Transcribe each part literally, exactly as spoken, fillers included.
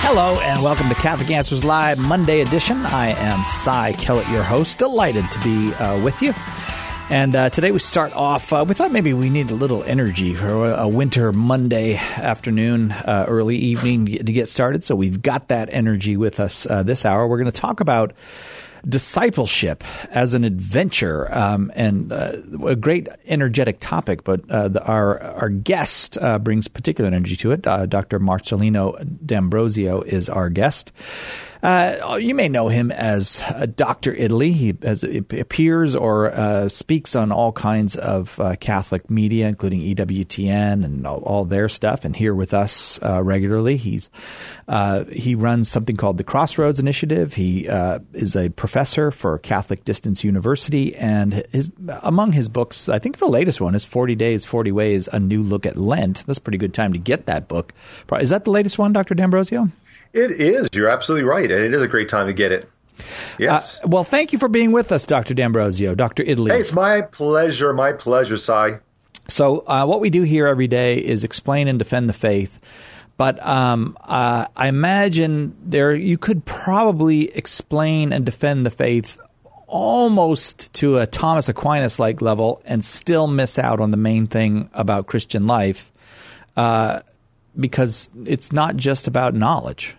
Hello and welcome to Catholic Answers Live Monday edition. I am Cy Kellett, your host. Delighted to be uh, with you. And uh, today we start off, uh, we thought maybe we need a little energy for a winter Monday afternoon, uh, early evening to get started. So we've got that energy with us uh, this hour. We're going to talk about discipleship as an adventure, um, and uh, a great energetic topic, but uh, the, our our guest uh, brings particular energy to it. Uh, Doctor Marcelino D'Ambrosio is our guest. Uh, you may know him as uh, Doctor Italy. He has, appears or uh, speaks on all kinds of uh, Catholic media, including E W T N and all, all their stuff, and here with us uh, regularly. He's uh, he runs something called the Crossroads Initiative. He uh, is a professor for Catholic Distance University, and his among his books, I think the latest one is forty days, forty ways, A New Look at Lent. That's a pretty good time to get that book. Is that the latest one, Doctor D'Ambrosio? It is. You're absolutely right. And it is a great time to get it. Yes. Uh, well, thank you for being with us, Doctor D'Ambrosio, Doctor Italy. Hey, it's my pleasure. My pleasure, Cy. So uh, what we do here every day is explain and defend the faith. But um, uh, I imagine there you could probably explain and defend the faith almost to a Thomas Aquinas-like level and still miss out on the main thing about Christian life, uh, because it's not just about knowledge.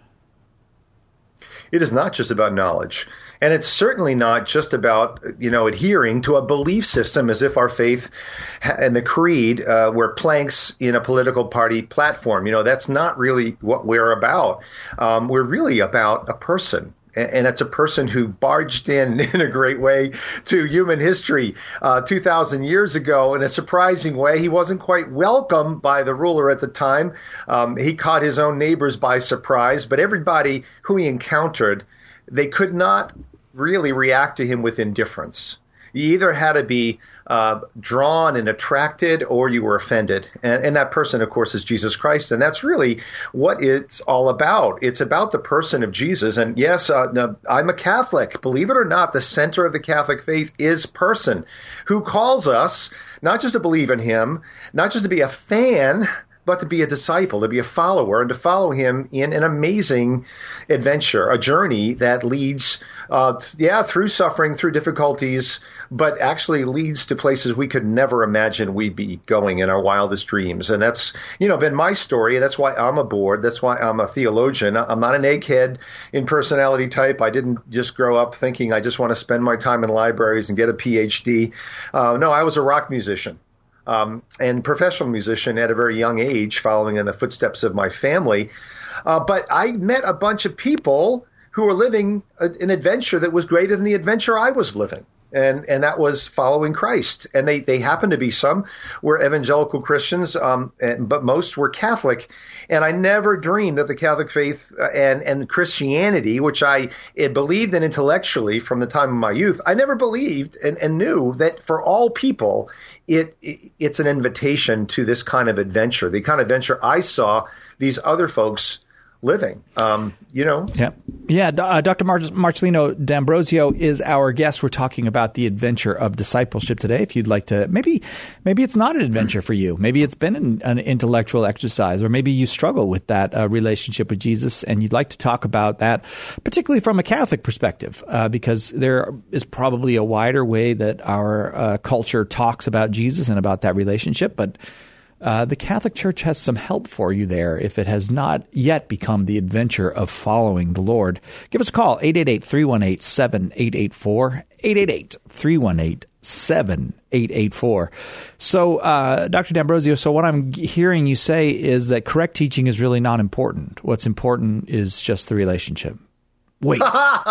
It is not just about knowledge. And it's certainly not just about, you know, adhering to a belief system as if our faith and the creed uh, were planks in a political party platform. You know, that's not really what we're about. Um, we're really about a person. And it's a person who barged in in a great way to human history uh, two thousand years ago in a surprising way. He wasn't quite welcome by the ruler at the time. Um, he caught his own neighbors by surprise. But everybody who he encountered, they could not really react to him with indifference. You either had to be uh, drawn and attracted, or you were offended. And, and that person, of course, is Jesus Christ. And that's really what it's all about. It's about the person of Jesus. And yes, uh, no, I'm a Catholic. Believe it or not, the center of the Catholic faith is person, who calls us not just to believe in him, not just to be a fan, but to be a disciple, to be a follower, and to follow him in an amazing adventure, a journey that leads, uh, yeah, through suffering, through difficulties, but actually leads to places we could never imagine we'd be going in our wildest dreams. And that's, you know, been my story. That's why I'm aboard. That's why I'm a theologian. I'm not an egghead in personality type. I didn't just grow up thinking I just want to spend my time in libraries and get a P H D. Uh, no, I was a rock musician. Um, and professional musician at a very young age, following in the footsteps of my family. Uh, but I met a bunch of people who were living a, an adventure that was greater than the adventure I was living. And and that was following Christ. And they, they happened to be, some were evangelical Christians, um, and, but most were Catholic. And I never dreamed that the Catholic faith and, and Christianity, which I believed in intellectually from the time of my youth, I never believed and, and knew that for all people, It, it it's an invitation to this kind of adventure, the kind of adventure I saw these other folks living. Um, you know, yeah, yeah. Uh, Doctor Mar- Marcelino D'Ambrosio is our guest. We're talking about the adventure of discipleship today. If you'd like to, maybe maybe it's not an adventure for you. Maybe it's been an, an intellectual exercise, or maybe you struggle with that uh, relationship with Jesus, and you'd like to talk about that, particularly from a Catholic perspective, uh, because there is probably a wider way that our uh, culture talks about Jesus and about that relationship, but Uh, the Catholic Church has some help for you there if it has not yet become the adventure of following the Lord. Give us a call, eight eight eight, three one eight, seven eight eight four, eight eight eight, three one eight, seven eight eight four. So, uh, Doctor D'Ambrosio, so what I'm hearing you say is that correct teaching is really not important. What's important is just the relationship. Wait.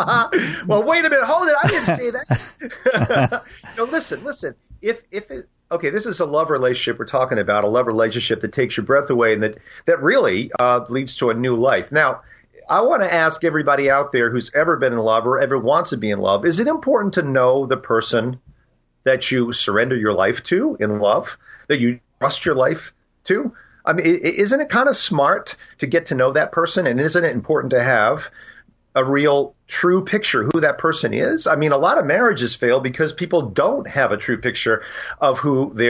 Well, wait a minute. Hold it. I didn't say that. No, listen, listen. If if it, okay, this is a love relationship we're talking about, a love relationship that takes your breath away and that, that really uh, leads to a new life. Now, I want to ask everybody out there who's ever been in love or ever wants to be in love, is it important to know the person that you surrender your life to in love, that you trust your life to? I mean, isn't it kind of smart to get to know that person? And isn't it important to have a real true picture who that person is? I mean, a lot of marriages fail because people don't have a true picture of who their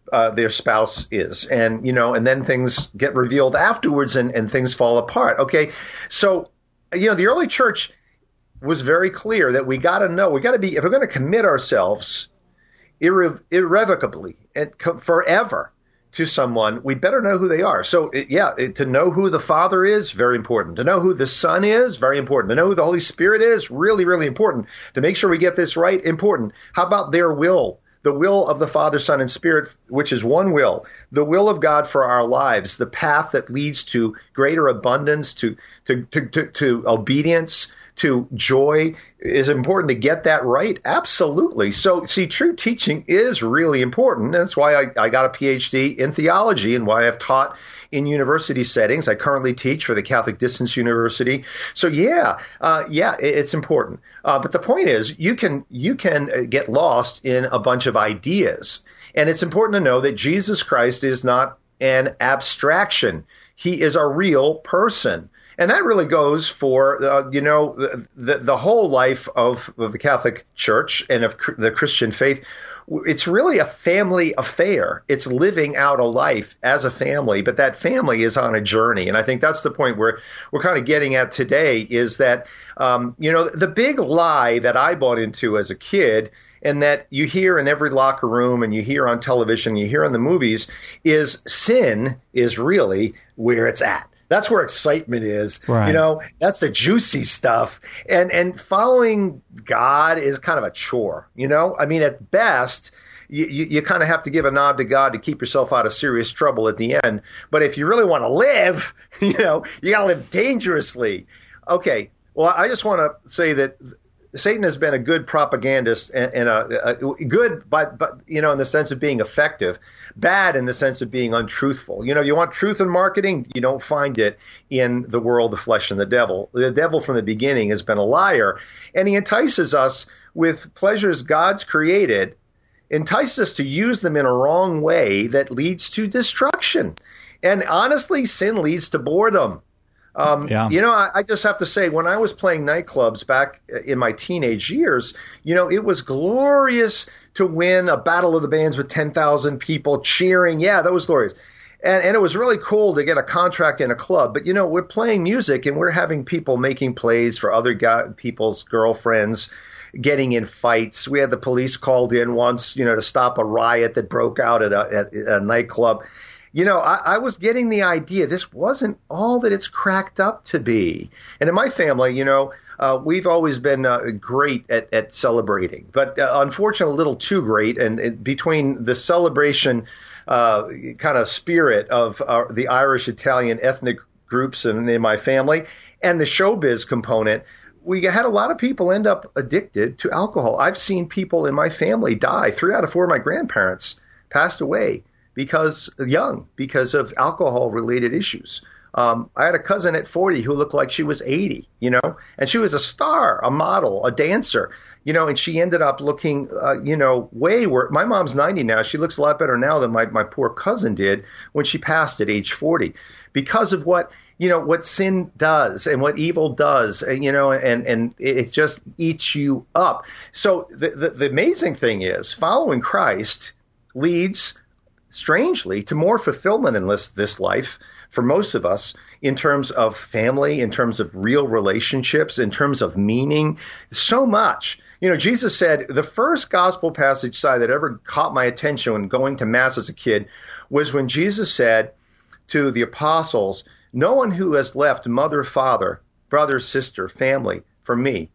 uh, their spouse is. And, you know, and then things get revealed afterwards and, and things fall apart. Okay. So, you know, the early church was very clear that we got to know, we got to be, if we're going to commit ourselves irre- irrevocably and co- forever to someone, we better know who they are. So, it, yeah, it, to know who the Father is, very important. To know who the Son is, very important. To know who the Holy Spirit is, really, really important. To make sure we get this right, important. How about their will? The will of the Father, Son, and Spirit, which is one will. The will of God for our lives, the path that leads to greater abundance, to to to, to, to obedience, to joy. Is it important to get that right? Absolutely. So, see, true teaching is really important. That's why I, I got a P H D in theology and why I've taught in university settings. I currently teach for the Catholic Distance University. So, yeah, uh, yeah, it, it's important. Uh, but the point is, you can you can get lost in a bunch of ideas. And it's important to know that Jesus Christ is not an abstraction. He is a real person. And that really goes for, uh, you know, the, the, the whole life of, of the Catholic Church and of cr- the Christian faith. It's really a family affair. It's living out a life as a family, but that family is on a journey. And I think that's the point where we're kind of getting at today is that, um, you know, the big lie that I bought into as a kid and that you hear in every locker room and you hear on television, you hear in the movies, is sin is really where it's at. That's where excitement is. Right. You know, that's the juicy stuff. And and following God is kind of a chore, you know? I mean, at best, you, you, you kind of have to give a nod to God to keep yourself out of serious trouble at the end. But if you really want to live, you know, you got to live dangerously. Okay, well, I just want to say that Satan has been a good propagandist and, and a, a good, but, but, you know, in the sense of being effective, bad in the sense of being untruthful. You know, you want truth in marketing, you don't find it in the world of flesh and the devil. The devil from the beginning has been a liar, and he entices us with pleasures God's created, entices us to use them in a wrong way that leads to destruction. And honestly, sin leads to boredom. Um, yeah. You know, I, I just have to say, when I was playing nightclubs back in my teenage years, you know, it was glorious to win a battle of the bands with ten thousand people cheering. Yeah, that was glorious. And, and it was really cool to get a contract in a club. But, you know, we're playing music and we're having people making plays for other guy, people's girlfriends, getting in fights. We had the police called in once, you know, to stop a riot that broke out at a, at a nightclub. You know, I, I was getting the idea this wasn't all that it's cracked up to be. And in my family, you know, uh, we've always been uh, great at, at celebrating, but uh, unfortunately a little too great. And, and between the celebration uh, kind of spirit of uh, the Irish, Italian ethnic groups in, in my family and the showbiz component, we had a lot of people end up addicted to alcohol. I've seen people in my family die. Three out of four of my grandparents passed away because young, because of alcohol-related issues. Um, I had a cousin at forty who looked like she was eighty, you know, and she was a star, a model, a dancer, you know, and she ended up looking, uh, you know, way worse. My mom's ninety now. She looks a lot better now than my, my poor cousin did when she passed at age forty because of what, you know, what sin does and what evil does, and, you know, and, and it just eats you up. So the, the, the amazing thing is following Christ leads strangely to more fulfillment in this, this life for most of us in terms of family, in terms of real relationships, in terms of meaning, so much. You know, Jesus said the first gospel passage side that ever caught my attention when going to Mass as a kid was when Jesus said to the apostles, no one who has left mother, father, brother, sister, family for me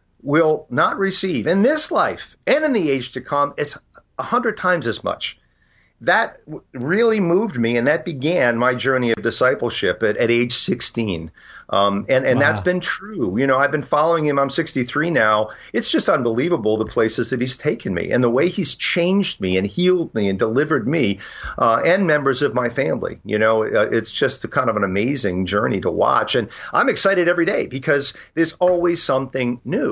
will not receive in this life and in the age to come as a hundred times as much. That really moved me, and that began my journey of discipleship at, at age sixteen. Um, and and wow. That's been true. You know, I've been following him. I'm sixty-three now. It's just unbelievable the places that he's taken me and the way he's changed me and healed me and delivered me uh, and members of my family. You know, uh, it's just a kind of an amazing journey to watch. And I'm excited every day because there's always something new.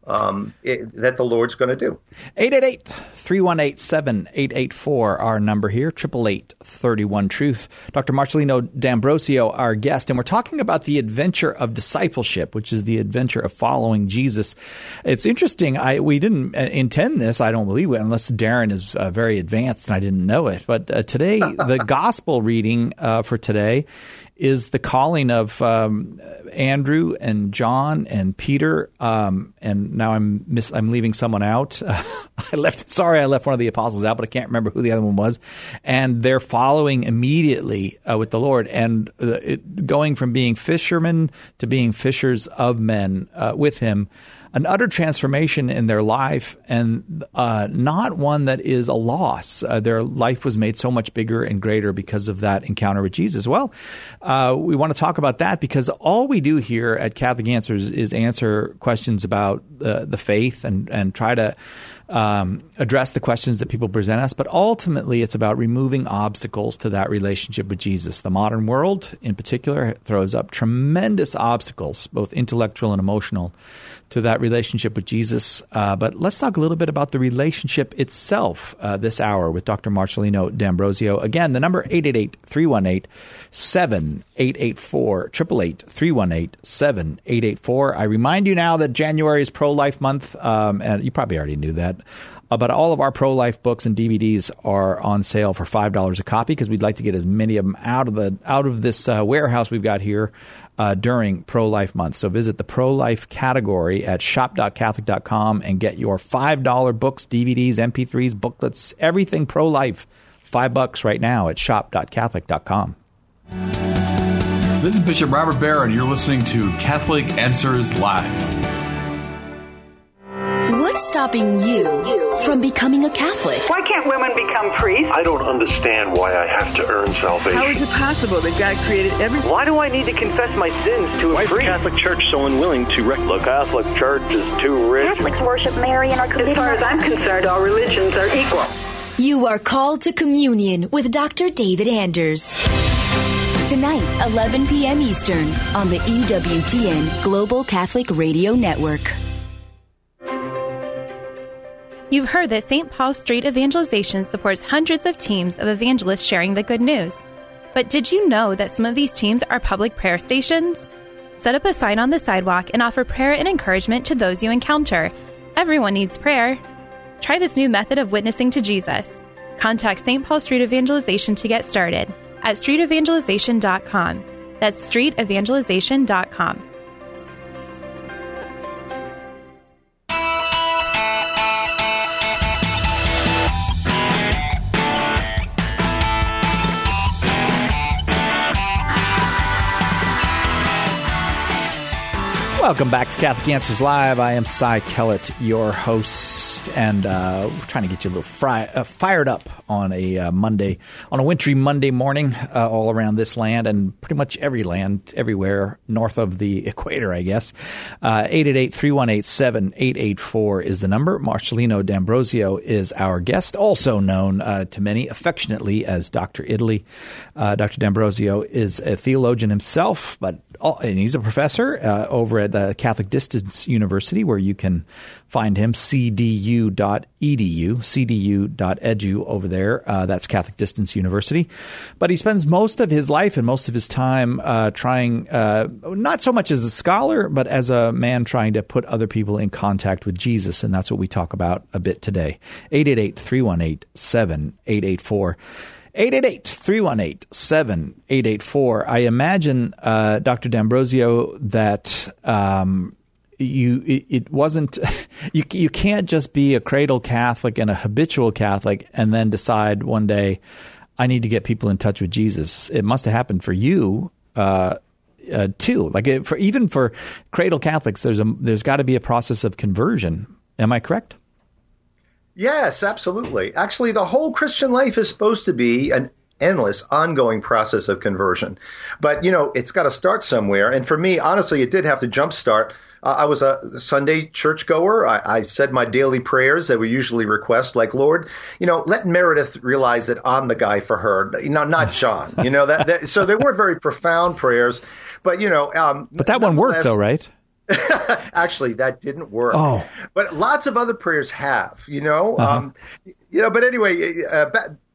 um, it, that the Lord's going to do. eight eight eight, three one eight, seven eight eight four, our number here, eight eight eight, three one, truth. Doctor Marcelino D'Ambrosio, our guest, and we're talking about the adventure of discipleship, which is the adventure of following Jesus. It's interesting. I we didn't intend this, I don't believe, unless Darren is uh, very advanced and I didn't know it. But uh, today, the gospel reading uh, for today is the calling of um, Andrew and John and Peter, um, and now I'm miss, I'm leaving someone out. Uh, I left. Sorry, I left one of the apostles out, but I can't remember who the other one was. And they're following immediately uh, with the Lord, and uh, it, going from being fishermen to being fishers of men uh, with Him. An utter transformation in their life, and uh, not one that is a loss. Uh, their life was made so much bigger and greater because of that encounter with Jesus. Well, uh, we want to talk about that because all we do here at Catholic Answers is answer questions about uh, the faith and, and try to um, address the questions that people present us. But ultimately, it's about removing obstacles to that relationship with Jesus. The modern world, in particular, throws up tremendous obstacles, both intellectual and emotional, to that relationship with Jesus. Uh, but let's talk a little bit about the relationship itself uh, this hour with Doctor Marcelino D'Ambrosio. Again, the number eight eight eight, three one eight, seven eight eight four, eight eight eight, three one eight, seven eight eight four. I remind you now that January is Pro-Life Month, um, and you probably already knew that. Uh, but all of our pro-life books and D V Ds are on sale for five dollars a copy because we'd like to get as many of them out of the out of this uh, warehouse we've got here uh, during Pro-Life Month. So visit the pro-life category at shop dot catholic dot com and get your five dollars books, D V Ds, M P threes, booklets, everything pro-life. Five bucks right now at shop dot catholic dot com. This is Bishop Robert Barron. You're listening to Catholic Answers Live. What's stopping you from becoming a Catholic? Why can't women become priests? I don't understand why I have to earn salvation. How is it possible that God created everything? Why do I need to confess my sins to a Why priest? is the Catholic Church so unwilling to rec- The Catholic Church is too rich. Catholics worship Mary and are committed. As far as I'm concerned, all religions are equal. You are called to communion with Doctor David Anders. Tonight, eleven p.m. Eastern on the E W T N Global Catholic Radio Network. You've heard that Saint Paul Street Evangelization supports hundreds of teams of evangelists sharing the good news. But did you know that some of these teams are public prayer stations? Set up a sign on the sidewalk and offer prayer and encouragement to those you encounter. Everyone needs prayer. Try this new method of witnessing to Jesus. Contact Saint Paul Street Evangelization to get started at street evangelization dot com. That's street evangelization dot com. Welcome back to Catholic Answers Live. I am Cy Kellett, your host, and uh, we're trying to get you a little fry, uh, fired up on a uh, Monday, on a wintry Monday morning uh, all around this land and pretty much every land, everywhere north of the equator, I guess. Uh, eight eight eight, three one eight, seven eight eight four is the number. Marcelino D'Ambrosio is our guest, also known uh, to many affectionately as Doctor Italy. Uh, Doctor D'Ambrosio is a theologian himself, but and he's a professor uh, over at the Catholic Distance University, where you can find him, c d u dot e d u, c d u dot e d u over there. Uh, that's Catholic Distance University. But he spends most of his life and most of his time uh, trying, uh, not so much as a scholar, but as a man trying to put other people in contact with Jesus. And that's what we talk about a bit today. eight eight eight, three one eight, seven eight eight four. eight eight eight, three one eight, seven eight eight four. I imagine, uh, Doctor D'Ambrosio, that um, you it, it wasn't you you can't just be a cradle Catholic and a habitual Catholic and then decide one day, I need to get people in touch with Jesus. It must have happened for you uh, uh, too. Like it, for even for cradle Catholics, there's a there's got to be a process of conversion. Am I correct? Yes, absolutely. Actually, the whole Christian life is supposed to be an endless, ongoing process of conversion. But, you know, it's got to start somewhere. And for me, honestly, it did have to jumpstart. Uh, I was a Sunday churchgoer. I, I said my daily prayers that we usually request, like, Lord, you know, let Meredith realize that I'm the guy for her, you know, not John. You know, that, that so they weren't very profound prayers. But, you know. Um, but that one worked, though, right? Actually, that didn't work. Oh. But lots of other prayers have, you know. Uh-huh. Um, you know, but anyway, uh,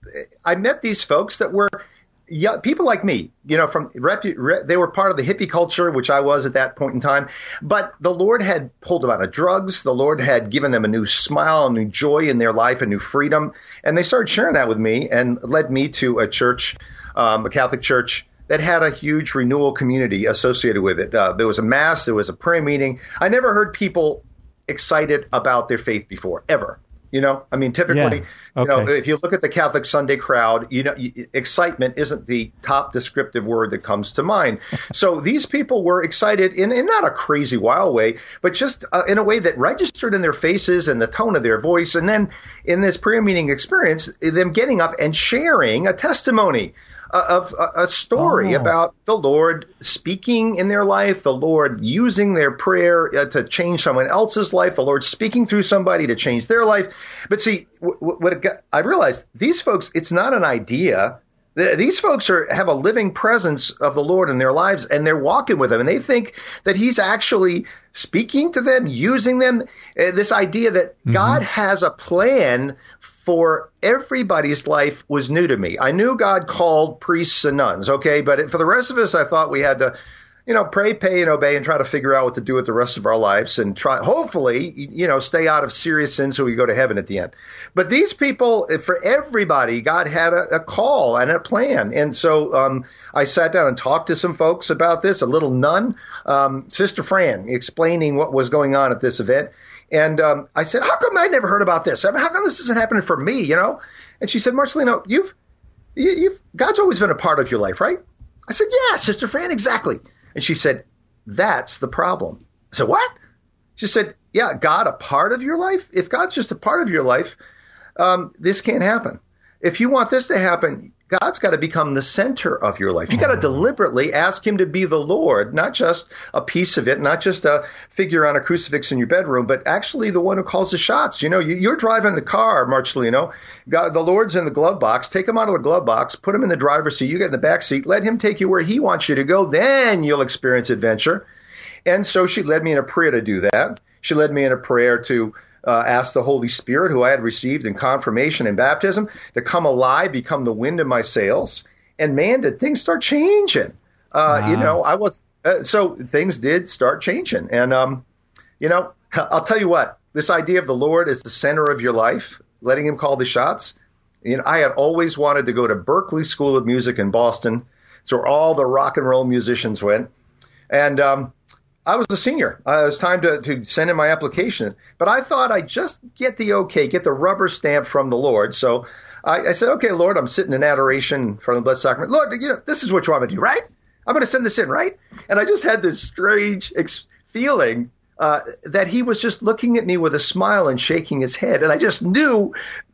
I met these folks that were young, people like me, you know, from repu- re- they were part of the hippie culture, which I was at that point in time. But the Lord had pulled them out of drugs. The Lord had given them a new smile, a new joy in their life, a new freedom. And they started sharing that with me and led me to a church, um, a Catholic church, that had a huge renewal community associated with it. Uh, there was a mass, there was a prayer meeting. I never heard people excited about their faith before, ever. You know, I mean, typically, Yeah. Okay. you know, if you look at the Catholic Sunday crowd, you know, excitement isn't the top descriptive word that comes to mind. So these people were excited in, in not a crazy, wild way, but just uh, in a way that registered in their faces and the tone of their voice. And then in this prayer meeting experience, them getting up and sharing a testimony of a, a story Oh. about the Lord speaking in their life, the Lord using their prayer uh, to change someone else's life, the Lord speaking through somebody to change their life. But see, w- w- what it got, I realized these folks, it's not an idea. Th- These folks are have a living presence of the Lord in their lives, and they're walking with him, and they think that he's actually speaking to them, using them. Uh, this idea that Mm-hmm. God has a plan for everybody's life was new to me. I knew God called priests and nuns, okay, but for the rest of us, I thought we had to, you know, pray, pay, and obey and try to figure out what to do with the rest of our lives and try, hopefully, you know, stay out of serious sin so we go to heaven at the end. But these people, for everybody, God had a, a call and a plan. And so um, I sat down and talked to some folks about this, a little nun, um, Sister Fran, explaining what was going on at this event. And um, I said, how come I never heard about this? I mean, how come this isn't happening for me, you know? And she said, Marcelino, you've, you, you've, God's always been a part of your life, right? I said, yeah, Sister Fran, exactly. And she said, that's the problem. I said, what? She said, yeah, God a part of your life? If God's just a part of your life, um, this can't happen. If you want this to happen, God's got to become the center of your life. You got to deliberately ask him to be the Lord, not just a piece of it, not just a figure on a crucifix in your bedroom, but actually the one who calls the shots. You know, you, you're driving the car, Marcelino. God, the Lord's in the glove box. Take him out of the glove box, put him in the driver's seat. You get in the back seat. Let him take you where he wants you to go. Then you'll experience adventure. And so she led me in a prayer to do that. She led me in a prayer to Uh, asked the Holy Spirit, who I had received in confirmation and baptism, to come alive, become the wind in my sails. And man, did things start changing. Uh, Wow. You know, I was, uh, so things did start changing. And, um, you know, I'll tell you what, this idea of the Lord as the center of your life, letting him call the shots. You know, I had always wanted to go to Berklee School of Music in Boston. It's where all the rock and roll musicians went. And, um, I was a senior. Uh, it was time to, to send in my application. But I thought I'd just get the okay, get the rubber stamp from the Lord. So I, I said, okay, Lord, I'm sitting in adoration from the Blessed Sacrament. Lord, you know, this is what you want me to do, right? I'm going to send this in, right? And I just had this strange ex- feeling uh, that he was just looking at me with a smile and shaking his head. And I just knew,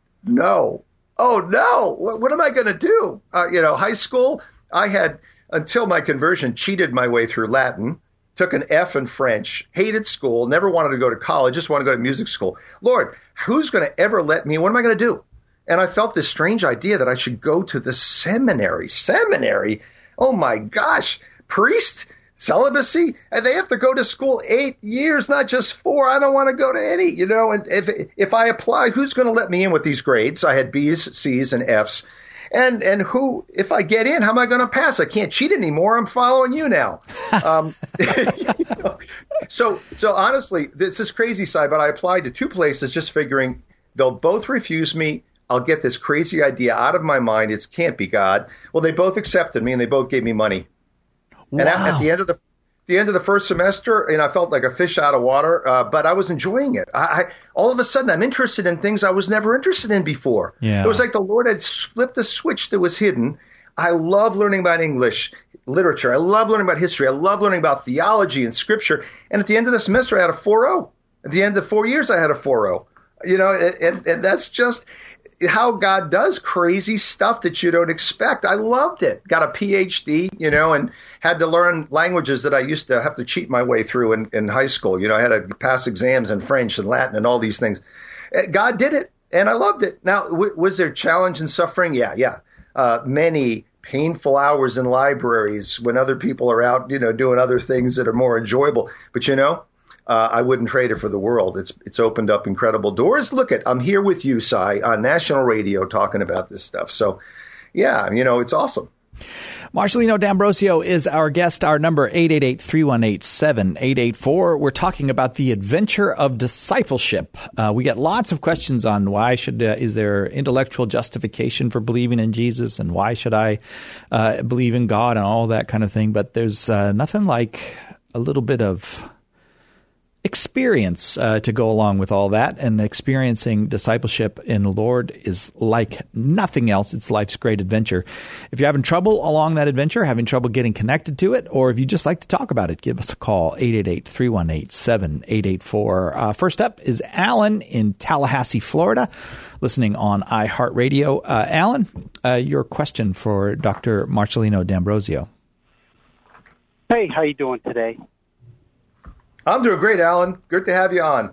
no. Oh, no. What, what am I going to do? Uh, you know, high school, I had, until my conversion, cheated my way through Latin. Took an F in French, hated school, never wanted to go to college, just wanted to go to music school. Lord, who's going to ever let me, what am I going to do? And I felt this strange idea that I should go to the seminary. Seminary? Oh my gosh. Priest? Celibacy? And they have to go to school eight years, not just four. I don't want to go to any, you know, and if, if I apply, who's going to let me in with these grades? I had B's, C's, and F's. And and who, if I get in, how am I going to pass? I can't cheat anymore. I'm following you now. Um, you know, so so honestly, this is crazy side, but I applied to two places just figuring they'll both refuse me. I'll get this crazy idea out of my mind. It can't be God. Well, they both accepted me and they both gave me money. Wow. And at, at the end of the the end of the first semester, and I felt like a fish out of water, uh, but I was enjoying it. I, I all of a sudden, I'm interested in things I was never interested in before. Yeah. It was like the Lord had flipped a switch that was hidden. I love learning about English literature. I love learning about history. I love learning about theology and scripture. And at the end of the semester, I had a four oh. At the end of the four years, I had a four oh. You know, and, and, and that's just how God does crazy stuff that you don't expect. I loved it. Got a P H D, you know, and had to learn languages that I used to have to cheat my way through in, in high school. You know, I had to pass exams in French and Latin and all these things. God did it, and I loved it. Now, w- was there challenge and suffering? Yeah, yeah. Uh, many painful hours in libraries when other people are out, you know, doing other things that are more enjoyable. But, you know, uh, I wouldn't trade it for the world. It's it's opened up incredible doors. Look at, I'm here with you, Cy, on national radio talking about this stuff. So, yeah, you know, it's awesome. Marcelino D'Ambrosio is our guest. Our number, eight eight eight, three one eight, seven eight eight four. We're talking about the adventure of discipleship. Uh, we get lots of questions on why should, uh, is there intellectual justification for believing in Jesus, and why should I uh, believe in God and all that kind of thing. But there's uh, nothing like a little bit of experience uh, to go along with all that, and experiencing discipleship in the Lord is like nothing else. It's life's great adventure. If you're having trouble along that adventure, having trouble getting connected to it, or if you just like to talk about it, give us a call, eight eight eight, three one eight, seven eight eight four. Uh, first up is Alan in Tallahassee, Florida, listening on iHeartRadio. Uh, Alan, uh, your question for Doctor Marcelino D'Ambrosio. Hey, how you doing today? I'm doing great, Alan. Good to have you on.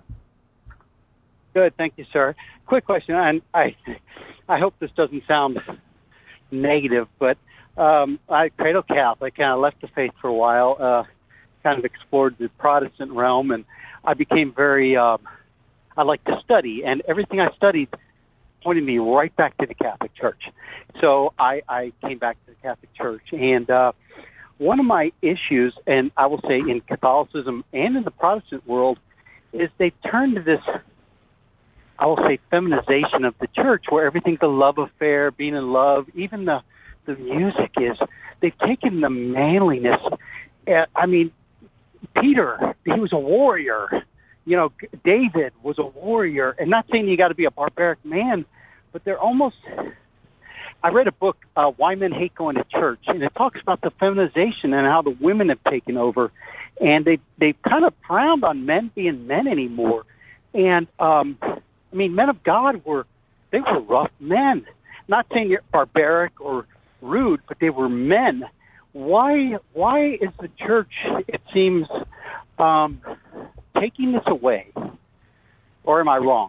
Good, thank you, sir. Quick question, and I, I hope this doesn't sound negative, but um, I cradle Catholic, kind of left the faith for a while, uh, kind of explored the Protestant realm, and I became very, um, I like to study, and everything I studied pointed me right back to the Catholic Church. So I, I came back to the Catholic Church, and uh, one of my issues, and I will say in Catholicism and in the Protestant world, is they've turned to this, I will say, feminization of the church, where everything's a love affair, being in love, even the, the music is. They've taken the manliness. Uh, I mean, Peter, he was a warrior. You know, David was a warrior. And not saying you got to be a barbaric man, but they're almost... I read a book, uh, Why Men Hate Going to Church, and it talks about the feminization and how the women have taken over. And they, they've kind of frowned on men being men anymore. And, um, I mean, men of God were, they were rough men. Not saying they're barbaric or rude, but they were men. Why, why is the church, it seems, um, taking this away? Or am I wrong?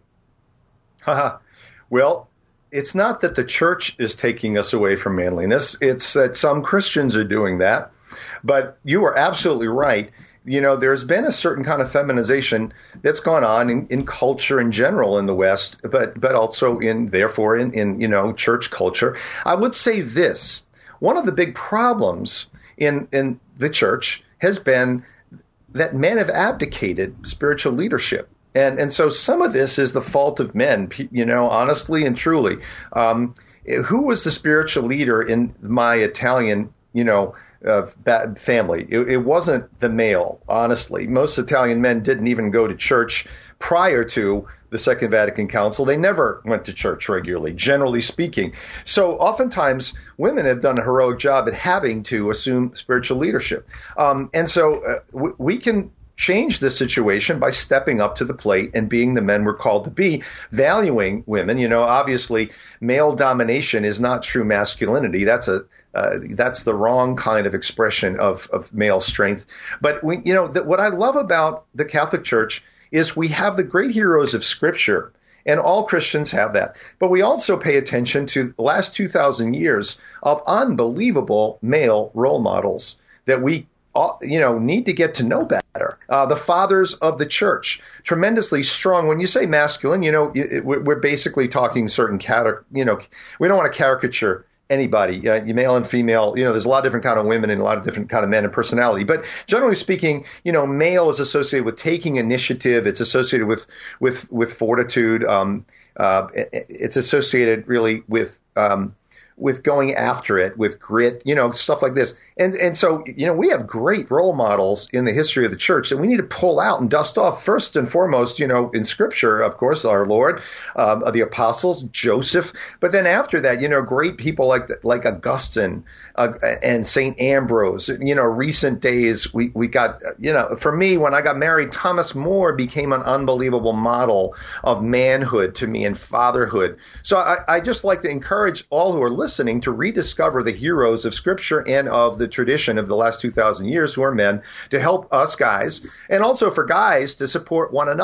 Haha. Well, it's not that the church is taking us away from manliness. It's that some Christians are doing that. But you are absolutely right. You know, there's been a certain kind of feminization that's gone on in, in culture in general in the West, but but also in, therefore, in, in, you know, church culture. I would say this. One of the big problems in, in the church has been that men have abdicated spiritual leadership. And and so some of this is the fault of men, you know, honestly and truly. Um, who was the spiritual leader in my Italian, you know, uh, family? It, it wasn't the male, honestly. Most Italian men didn't even go to church prior to the Second Vatican Council. They never went to church regularly, generally speaking. So oftentimes women have done a heroic job at having to assume spiritual leadership. Um, and so uh, w- we can change this situation by stepping up to the plate and being the men we're called to be, valuing women. You know, obviously, male domination is not true masculinity. That's a uh, that's the wrong kind of expression of, of male strength. But we, you know, th- what I love about the Catholic Church is we have the great heroes of Scripture, and all Christians have that. But we also pay attention to the last two thousand years of unbelievable male role models that we you know, need to get to know better. Uh, the fathers of the church, tremendously strong. When you say masculine, you know, it, we're basically talking certain cata- you know, we don't want to caricature anybody, uh, male and female. You know, there's a lot of different kind of women and a lot of different kind of men and personality. But generally speaking, you know, male is associated with taking initiative. It's associated with with with fortitude. Um, uh, it's associated really with um, with going after it, with grit, you know, stuff like this. And and so, you know, we have great role models in the history of the church that we need to pull out and dust off. First and foremost, you know, in Scripture, of course, our Lord, um, the apostles, Joseph. But then after that, you know, great people like like Augustine uh, and Saint Ambrose. You know, recent days, we, we got, you know, for me, when I got married, Thomas More became an unbelievable model of manhood to me and fatherhood. So I, I just like to encourage all who are listening to rediscover the heroes of Scripture and of the tradition of the last two thousand years who are men, to help us guys, and also for guys to support one another.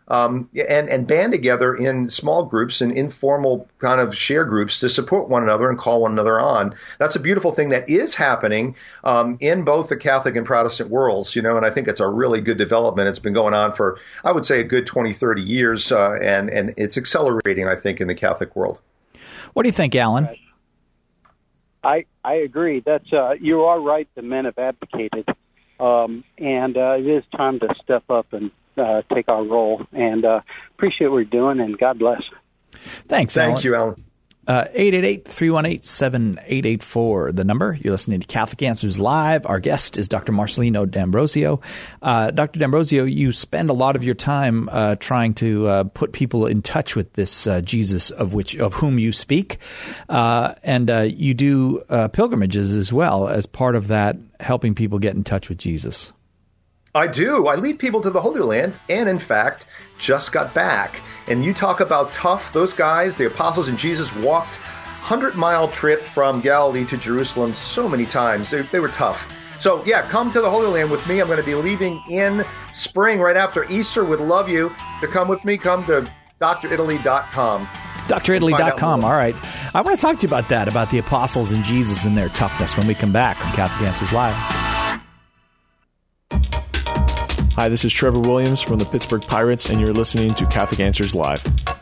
um, and, and band together in small groups and informal kind of share groups to support one another and call one another on. That's a beautiful thing that is happening um, in both the Catholic and Protestant worlds, you know, and I think it's a really good development. It's been going on for, I would say, a good twenty, thirty years, uh, and, and it's accelerating, I think, in the Catholic world. What do you think, Alan? I, I agree. That's uh, you are right. The men have advocated, um, and uh, it is time to step up and uh, take our role. And uh, appreciate what you're doing, and God bless. Thanks, Thank Alan. you, Alan. Uh, eight eight eight, three one eight, seven eight eight four, the number. You're listening to Catholic Answers Live. Our guest is Doctor Marcelino D'Ambrosio. Uh, Doctor D'Ambrosio, you spend a lot of your time uh, trying to uh, put people in touch with this uh, Jesus of which of whom you speak, uh, and uh, you do uh, pilgrimages as well as part of that, helping people get in touch with Jesus. I do. I lead people to the Holy Land, and in fact, just got back. And you talk about tough. Those guys, the apostles and Jesus, walked hundred-mile trip from Galilee to Jerusalem so many times. They, they were tough. So, yeah, come to the Holy Land with me. I'm going to be leaving in spring right after Easter. Would love you to come with me. Come to D R italy dot com. D R italy dot com. All right. I want to talk to you about that, about the apostles and Jesus and their toughness when we come back on Catholic Answers Live. Hi, this is Trevor Williams from the Pittsburgh Pirates, and you're listening to Catholic Answers Live.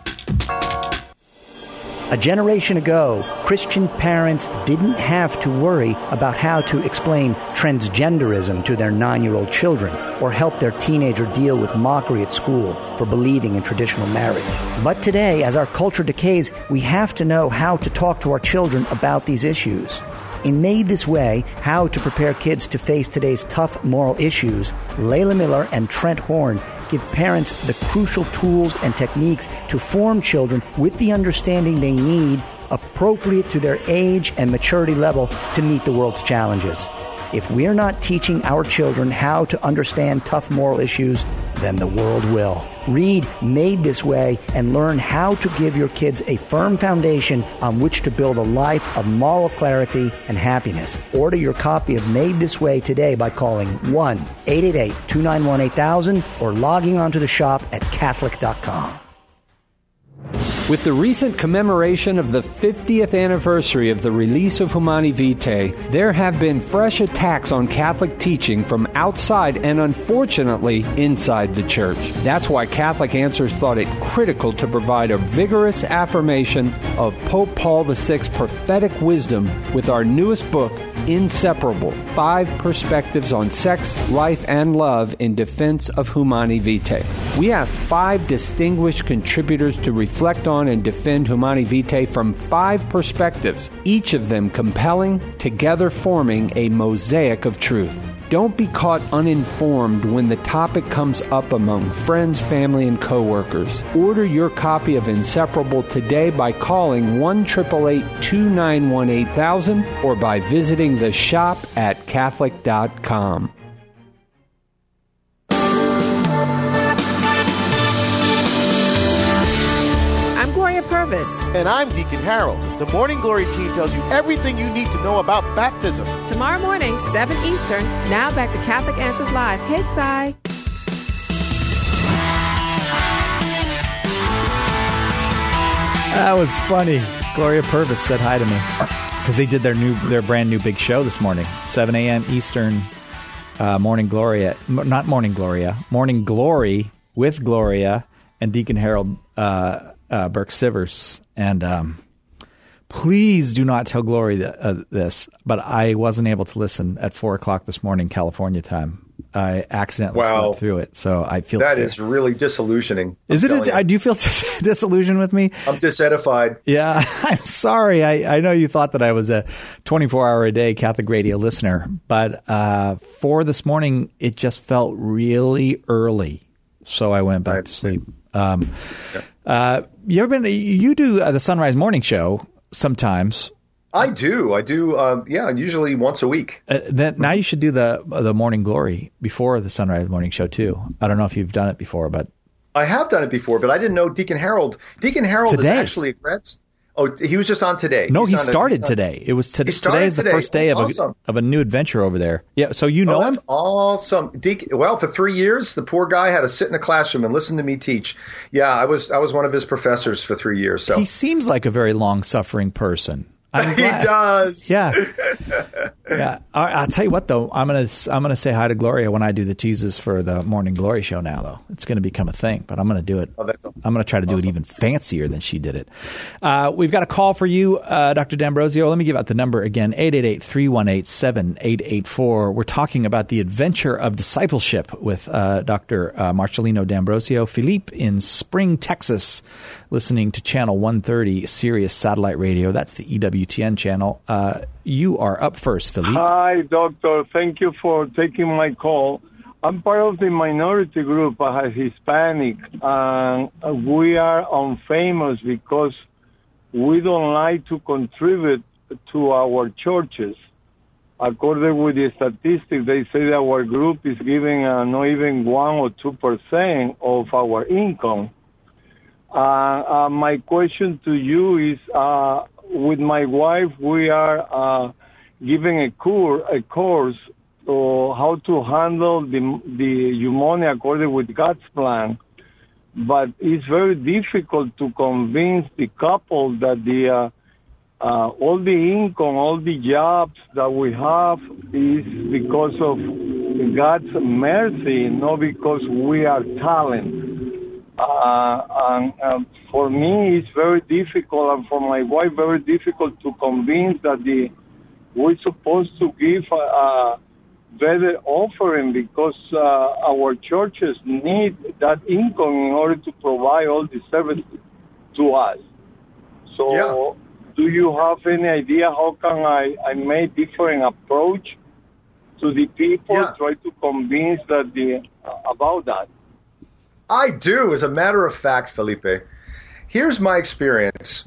A generation ago, Christian parents didn't have to worry about how to explain transgenderism to their nine-year-old children or help their teenager deal with mockery at school for believing in traditional marriage. But today, as our culture decays, we have to know how to talk to our children about these issues. In Made This Way, How to Prepare Kids to Face Today's Tough Moral Issues, Layla Miller and Trent Horn give parents the crucial tools and techniques to form children with the understanding they need, appropriate to their age and maturity level, to meet the world's challenges. If we're not teaching our children how to understand tough moral issues, then the world will. Read Made This Way and learn how to give your kids a firm foundation on which to build a life of moral clarity and happiness. Order your copy of Made This Way today by calling one eight eight eight, two nine one, eight thousand or logging onto the shop at catholic dot com. With the recent commemoration of the fiftieth anniversary of the release of Humani Vitae, there have been fresh attacks on Catholic teaching from outside and, unfortunately, inside the Church. That's why Catholic Answers thought it critical to provide a vigorous affirmation of Pope Paul the Sixth's prophetic wisdom with our newest book, Inseparable, Five Perspectives on Sex, Life, and Love in Defense of Humani Vitae. We asked five distinguished contributors to reflect on and defend Humani Vitae from five perspectives, each of them compelling, together forming a mosaic of truth. Don't be caught uninformed when the topic comes up among friends, family, and coworkers. Order your copy of Inseparable today by calling one eight eight eight, two nine one, eight thousand or by visiting the shop at catholic dot com. Purvis. And I'm Deacon Harold. The Morning Glory team tells you everything you need to know about baptism. Tomorrow morning, seven Eastern. Now back to Catholic Answers Live. Hey, Cy. That was funny. Gloria Purvis said hi to me because they did their new, their brand new big show this morning, seven a.m. Eastern. Uh, Morning Gloria, not Morning Gloria, Morning Glory with Gloria and Deacon Harold uh, uh, Burke Sivers. And um, please do not tell Glory th- uh, this, but I wasn't able to listen at four o'clock this morning, California time. I accidentally wow. slept through it, so I feel that ter- is really disillusioning. Is it? A, do you feel disillusioned with me? I'm disedified. Yeah, I'm sorry. I, I know you thought that I was a twenty-four hour a day Catholic radio listener, but uh, for this morning, it just felt really early, so I went back right. to sleep. Um, yeah. uh, you ever been? You do uh, the Sunrise Morning Show sometimes. I do. I do. Uh, yeah, usually once a week. Uh, then, now you should do the the Morning Glory before the Sunrise Morning Show too. I don't know if you've done it before, but I have done it before. But I didn't know Deacon Harold. Deacon Harold Today. is actually a grad. Oh, he was just on today. No, he's he on started a, today. It was today. Today is the today. first day oh, of awesome. a of a new adventure over there. Yeah. So you know oh, him? That's awesome. Deke, well, for three years, the poor guy had to sit in a classroom and listen to me teach. Yeah, I was I was one of his professors for three years. So he seems like a very long suffering person. I'm he glad. does. Yeah. Yeah. I, I'll tell you what, though. I'm gonna I'm gonna say hi to Gloria when I do the teases for the Morning Glory show. Now, though, it's going to become a thing. But I'm going to do it. Oh, that's awesome. I'm going to try to do awesome. it even fancier than she did it. Uh, we've got a call for you, uh, Doctor D'Ambrosio. Let me give out the number again: eight eight eight, three one eight, seven eight eight four. We're talking about the adventure of discipleship with uh, Doctor Uh, Marcelino D'Ambrosio Philippe in Spring, Texas, listening to Channel one thirty Sirius Satellite Radio. That's the E W T N channel. Uh, you are up first, Philippe. Hi, Doctor. Thank you for taking my call. I'm part of the minority group, uh, Hispanic, and we are unfamous because we don't like to contribute to our churches. According with the statistics, they say that our group is giving uh, not even one or two percent of our income. Uh, uh, my question to you is, uh, with my wife, we are uh, giving a, cour- a course on how to handle the, the pneumonia according with God's plan. But it's very difficult to convince the couple that the uh, uh, all the income, all the jobs that we have is because of God's mercy, not because we are talented. Uh, and uh, for me, it's very difficult, and for my wife, very difficult to convince that the we're supposed to give a, a better offering because uh, our churches need that income in order to provide all the services to us. So, yeah. do you have any idea how can I, I make different approach to the people, yeah. try to convince that the uh, about that? I do, as a matter of fact, Felipe. Here's my experience.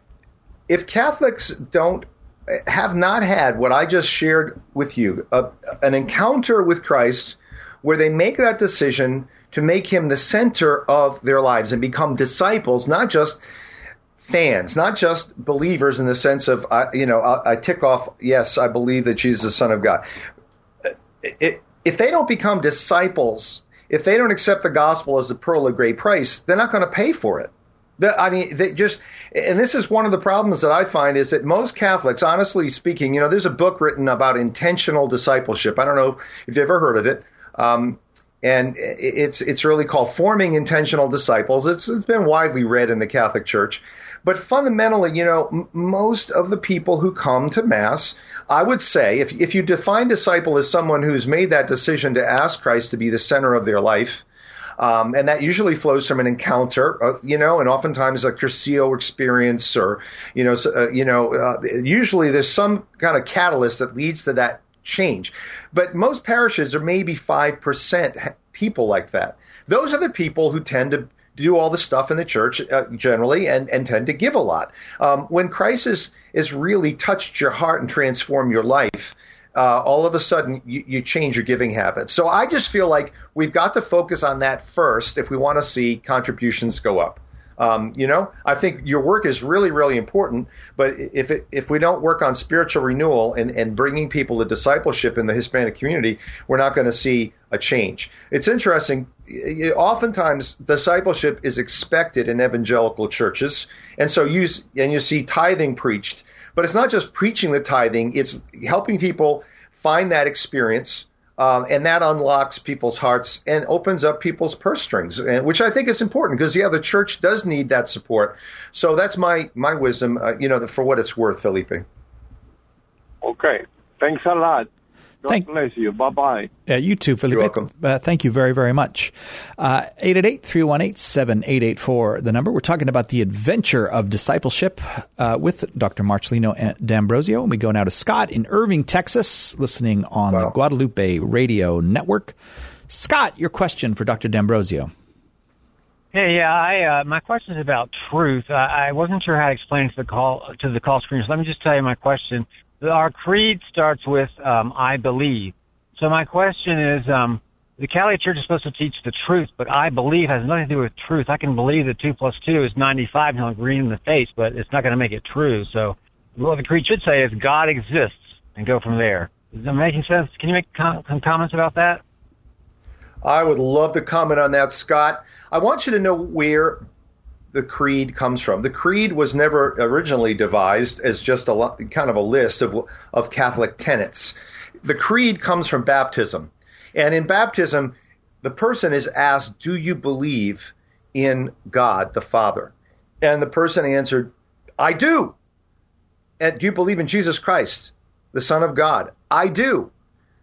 If Catholics don't have not had what I just shared with you, a, an encounter with Christ where they make that decision to make him the center of their lives and become disciples, not just fans, not just believers in the sense of, uh, you know, I, I tick off, yes, I believe that Jesus is the Son of God. It, if they don't become disciples, if they don't accept the gospel as the pearl of great price, they're not going to pay for it. The, I mean, they just, and this is one of the problems that I find is that most Catholics, honestly speaking, you know, there's a book written about intentional discipleship. I don't know if you've ever heard of it. Um, and it's it's really called Forming Intentional Disciples. It's It's been widely read in the Catholic Church. But fundamentally, you know, m- most of the people who come to Mass, I would say, if if you define disciple as someone who's made that decision to ask Christ to be the center of their life, um, and that usually flows from an encounter, uh, you know, and oftentimes a Cursillo experience, or you know, uh, you know, uh, usually there's some kind of catalyst that leads to that change. But most parishes are maybe five percent people like that. Those are the people who tend to do all the stuff in the church uh, generally and, and tend to give a lot. Um, when Christ has, has really touched your heart and transformed your life, uh, all of a sudden you, you change your giving habits. So I just feel like we've got to focus on that first if we want to see contributions go up. Um, you know, I think your work is really, really important. But if it, if we don't work on spiritual renewal and, and bringing people to discipleship in the Hispanic community, we're not going to see a change. It's interesting. Oftentimes, discipleship is expected in evangelical churches, and so you and you see tithing preached. But it's not just preaching the tithing; it's helping people find that experience. Um, and that unlocks people's hearts and opens up people's purse strings, and, which I think is important because, yeah, the church does need that support. So that's my my wisdom, uh, you know, for what it's worth, Felipe. Okay. Thanks a lot. God Thank, bless you. Bye-bye. Yeah, you too, Felipe. You're welcome. Uh, thank you very, very much. Uh, eight eight eight, three one eight, seven eight eight four, the number. We're talking about the adventure of discipleship uh, with Doctor Marcelino D'Ambrosio. And we go now to Scott in Irving, Texas, listening on wow. the Guadalupe Radio Network. Scott, your question for Doctor D'Ambrosio. Hey, yeah, I uh, my question is about truth. Uh, I wasn't sure how to explain it to the call to the call screen, so let me just tell you my question. Our creed starts with um, "I believe." So my question is: um, the Catholic Church is supposed to teach the truth, but I believe has nothing to do with truth. I can believe that two plus two is ninety-five and I'll agree in the face, but it's not going to make it true. So what the creed should say is God exists and go from there. Is that making sense? Can you make com- some comments about that? I would love to comment on that, Scott. I want you to know where the creed comes from. The creed was never originally devised as just a lo- kind of a list of of Catholic tenets. The creed comes from baptism. And in baptism, the person is asked, do you believe in God the Father? And the person answered, I do. And do you believe in Jesus Christ, the Son of God? I do.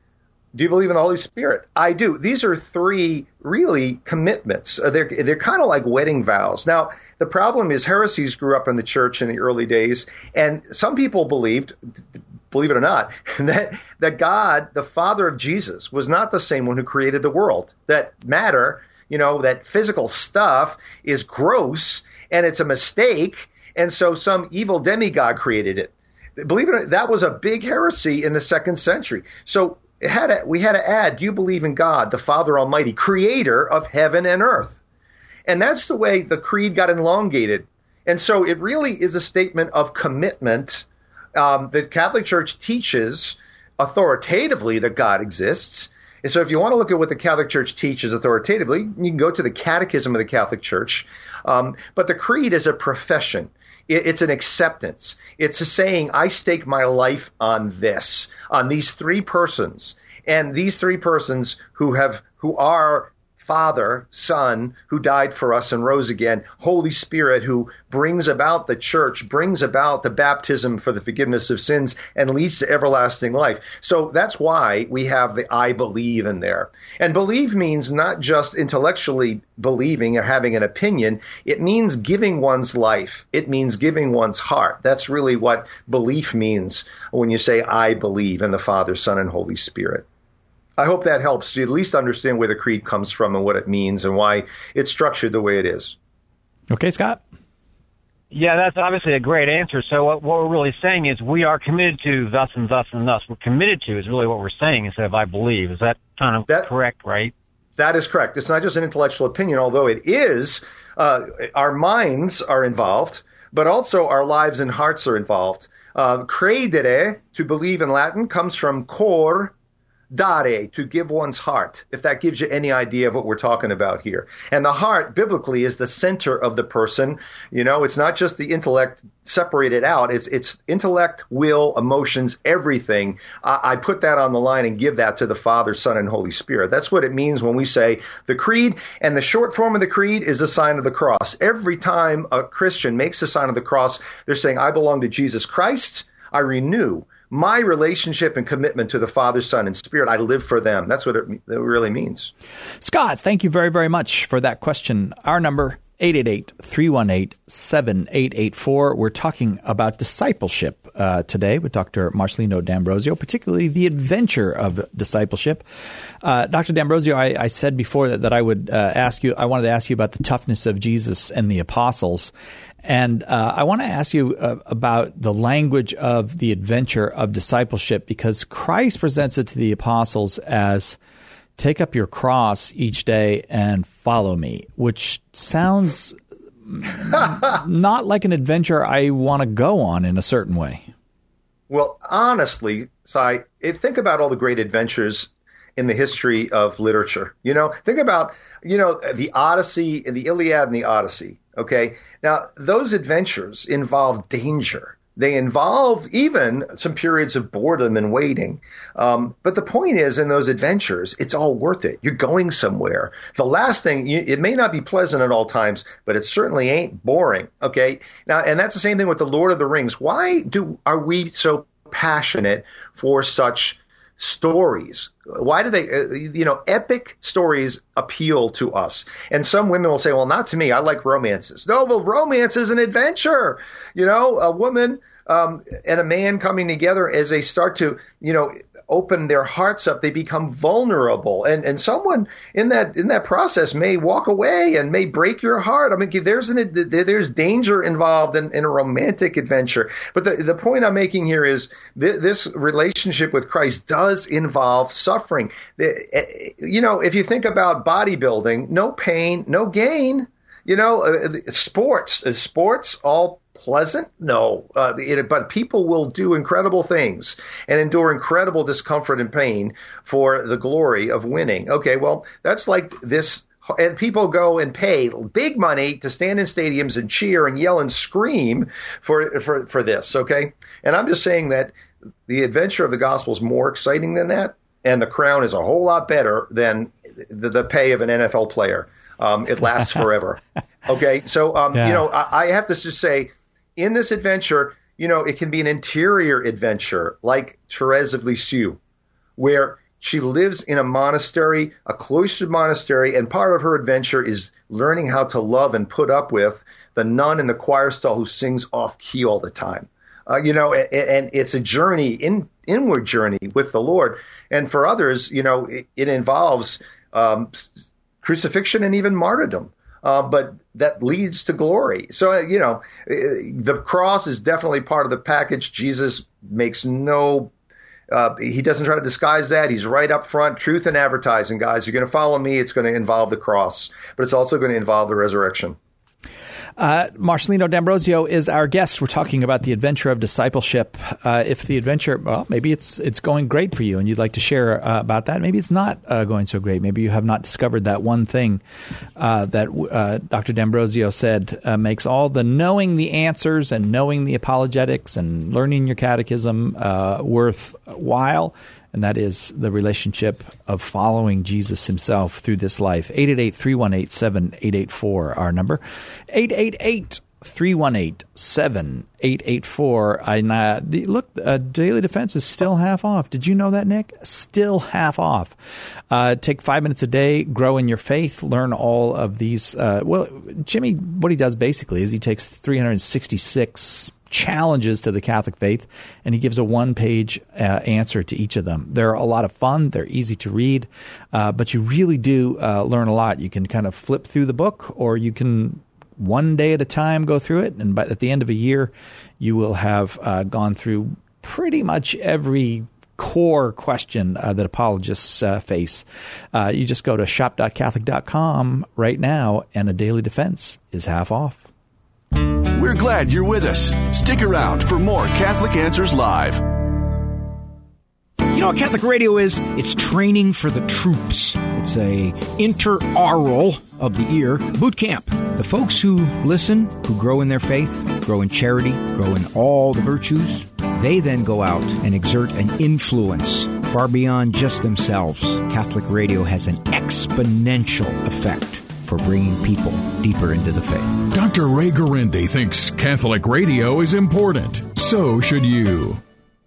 Do you believe in the Holy Spirit? I do. These are three really commitments. Uh, they're they're kind of like wedding vows. Now, the problem is heresies grew up in the church in the early days, and some people believed, believe it or not, that that God, the Father of Jesus, was not the same one who created the world. That matter, you know, that physical stuff is gross and it's a mistake, and so some evil demigod created it. Believe it or not, that was a big heresy in the second century. So It had to, we had to add, do you believe in God, the Father Almighty, creator of heaven and earth? And that's the way the creed got elongated. And so it really is a statement of commitment. Um, the Catholic Church teaches authoritatively that God exists. And so if you want to look at what the Catholic Church teaches authoritatively, you can go to the Catechism of the Catholic Church. Um, but the creed is a profession. It's an acceptance. It's a saying, I stake my life on this, on these three persons. And these three persons who have, who are Father, Son, who died for us and rose again, Holy Spirit, who brings about the church, brings about the baptism for the forgiveness of sins, and leads to everlasting life. So that's why we have the I believe in there. And believe means not just intellectually believing or having an opinion. It means giving one's life. It means giving one's heart. That's really what belief means when you say I believe in the Father, Son, and Holy Spirit. I hope that helps you at least understand where the creed comes from and what it means and why it's structured the way it is. Okay, Scott? Yeah, that's obviously a great answer. So what, what we're really saying is we are committed to thus and thus and thus. We're committed to is really what we're saying instead of I believe. Is that kind of that, correct, right? That is correct. It's not just an intellectual opinion, although it is. Uh, our minds are involved, but also our lives and hearts are involved. Uh, credere, to believe in Latin, comes from cor, dare, to give one's heart, if that gives you any idea of what we're talking about here. And the heart, biblically, is the center of the person. You know, it's not just the intellect separated out. It's it's intellect, will, emotions, everything. I, I put that on the line and give that to the Father, Son, and Holy Spirit. That's what it means when we say the creed. And the short form of the creed is the sign of the cross. Every time a Christian makes the sign of the cross, they're saying, I belong to Jesus Christ. I renew my relationship and commitment to the Father, Son, and Spirit. I live for them. That's what it, it really means. Scott, thank you very, very much for that question. Our number, eight eight eight, three one eight, seven eight eight four. We're talking about discipleship uh, today with Doctor Marcelino D'Ambrosio, particularly the adventure of discipleship. Uh, Doctor D'Ambrosio, I, I said before that, that I would uh, ask you, I wanted to ask you about the toughness of Jesus and the apostles. And uh, I want to ask you uh, about the language of the adventure of discipleship, because Christ presents it to the apostles as take up your cross each day and follow me, which sounds not like an adventure I want to go on in a certain way. Well, honestly, Si, think about all the great adventures in the history of literature. You know, think about, you know, the Odyssey and the Iliad and the Odyssey. Okay. Now, those adventures involve danger. They involve even some periods of boredom and waiting. Um, but the point is, in those adventures, it's all worth it. You're going somewhere. The last thing, you, it may not be pleasant at all times, but it certainly ain't boring. Okay. Now, and that's the same thing with the Lord of the Rings. Why do are we so passionate for such stories? Why do they, uh, you know, epic stories appeal to us? And some women will say, well, not to me. I like romances. No, well, romance is an adventure. You know, a woman um, and a man coming together as they start to, you know, open their hearts up. They become vulnerable, and and someone in that in that process may walk away and may break your heart. I mean, there's an there's danger involved in, in a romantic adventure. But the the point I'm making here is th- this relationship with Christ does involve suffering. The, you know, if you think about bodybuilding, no pain, no gain. You know, uh, sports is sports all pleasant? No, uh, it, but people will do incredible things and endure incredible discomfort and pain for the glory of winning. Okay, well, that's like this. And people go and pay big money to stand in stadiums and cheer and yell and scream for for for this. Okay, and I'm just saying that the adventure of the gospel is more exciting than that, and the crown is a whole lot better than the, the pay of an N F L player. Um, it lasts forever. Okay, so um, yeah. you know, I, I have to just say, in this adventure, you know, it can be an interior adventure, like Therese of Lisieux, where she lives in a monastery, a cloistered monastery, and part of her adventure is learning how to love and put up with the nun in the choir stall who sings off key all the time. Uh, you know, and, and it's a journey, in inward journey with the Lord. And for others, you know, it, it involves um, crucifixion and even martyrdom. Uh, but that leads to glory. So, uh, you know, the cross is definitely part of the package. Jesus makes no, uh, he doesn't try to disguise that. He's right up front. Truth in advertising, guys. You're going to follow me. It's going to involve the cross, but it's also going to involve the resurrection. Uh, Marcelino D'Ambrosio is our guest. We're talking about the adventure of discipleship. Uh, if the adventure, well, maybe it's it's going great for you and you'd like to share uh, about that. Maybe it's not uh, going so great. Maybe you have not discovered that one thing uh, that uh, Doctor D'Ambrosio said uh, makes all the knowing the answers and knowing the apologetics and learning your catechism uh, worthwhile. And that is the relationship of following Jesus himself through this life. eight eight eight, three one eight, seven eight eight four, our number. eight eight eight, three one eight, seven eight eight four. I, uh, the, look, uh, Daily Defense is still half off. Did you know that, Nick? Still half off. Uh, take five minutes a day, grow in your faith, learn all of these. Uh, well, Jimmy, what he does basically is he takes three hundred sixty-six challenges to the Catholic faith, and he gives a one-page uh, answer to each of them. They're a lot of fun. They're easy to read, uh, but you really do uh, learn a lot. You can kind of flip through the book, or you can one day at a time go through it, and by, at the end of a year, you will have uh, gone through pretty much every core question uh, that apologists uh, face. Uh, you just go to shop dot catholic dot com right now, and a Daily Defense is half off. We're glad you're with us. Stick around for more Catholic Answers Live. You know what Catholic radio is? It's training for the troops. It's a interaural of the ear boot camp. The folks who listen, who grow in their faith, grow in charity, grow in all the virtues, they then go out and exert an influence far beyond just themselves. Catholic radio has an exponential effect for bringing people deeper into the faith. Doctor Ray Guarendi thinks Catholic radio is important. So should you.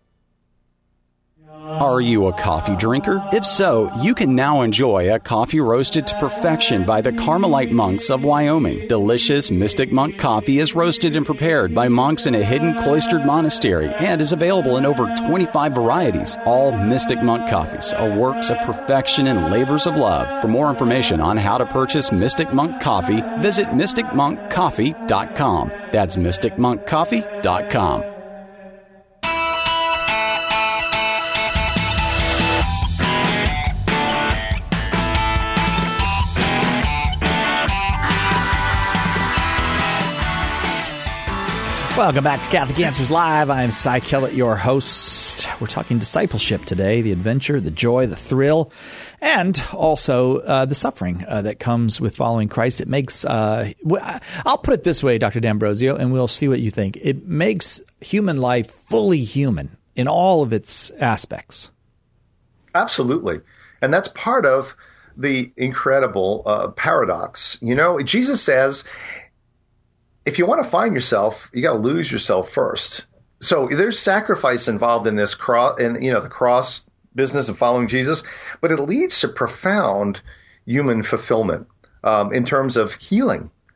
Are you a coffee drinker? If so, you can now enjoy a coffee roasted to perfection by the Carmelite monks of Wyoming. Delicious Mystic Monk coffee is roasted and prepared by monks in a hidden cloistered monastery and is available in over twenty-five varieties. All Mystic Monk coffees are works of perfection and labors of love. For more information on how to purchase Mystic Monk coffee, visit mystic monk coffee dot com. That's mystic monk coffee dot com. Welcome back to Catholic Answers Live. I'm Cy Kellett, your host. We're talking discipleship today, the adventure, the joy, the thrill, and also uh, the suffering uh, that comes with following Christ. It makes, uh, I'll put it this way, Doctor D'Ambrosio, and we'll see what you think. It makes human life fully human in all of its aspects. Absolutely. And that's part of the incredible uh, paradox. You know, Jesus says, if you want to find yourself, you got to lose yourself first. So there's sacrifice involved in this cross, in you know the cross business of following Jesus, but it leads to profound human fulfillment um, in terms of healing.